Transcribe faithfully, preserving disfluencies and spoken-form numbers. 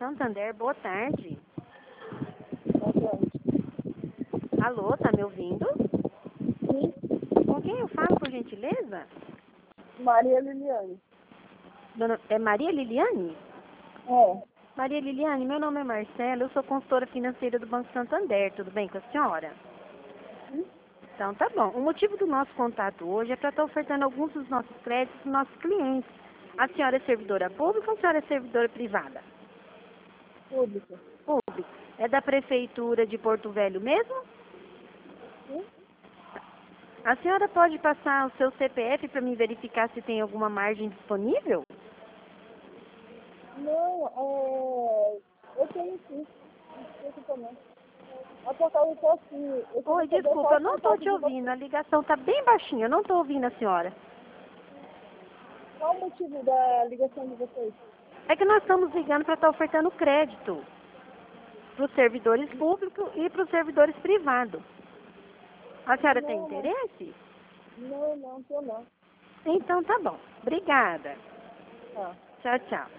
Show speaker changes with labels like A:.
A: Santander, boa tarde.
B: Boa tarde.
A: Alô, tá me ouvindo?
B: Sim,
A: Com quem eu falo, por gentileza?
B: Maria Liliane.
A: Dona, é Maria Liliane?
B: É,
A: Maria Liliane, meu nome é Marcela, eu sou consultora financeira do Banco Santander, tudo bem com a senhora?
B: sim.
A: Então tá bom. O motivo do nosso contato hoje é para estar ofertando alguns dos nossos créditos para os nossos clientes. A senhora é servidora pública ou a senhora é servidora privada?
B: Pública.
A: Pública. É da Prefeitura de Porto Velho mesmo?
B: Sim.
A: A senhora pode passar o seu C P F para me verificar se tem alguma margem disponível?
B: Não, é... Eu tenho sim. Desculpa também. É por causa que assim, eu
A: Oi,
B: queria saber
A: desculpa,
B: qual
A: eu
B: o
A: não estou
B: contato
A: te
B: de
A: ouvindo. A
B: vocês.
A: ligação está bem baixinha, eu não estou ouvindo a senhora.
B: Qual o motivo da ligação de vocês?
A: É que nós estamos ligando para estar ofertando crédito para os servidores públicos e para os servidores privados. A senhora tem
B: Não, não.
A: interesse?
B: Não, não, tô não.
A: Então tá bom. Obrigada.
B: Tá.
A: Tchau, tchau.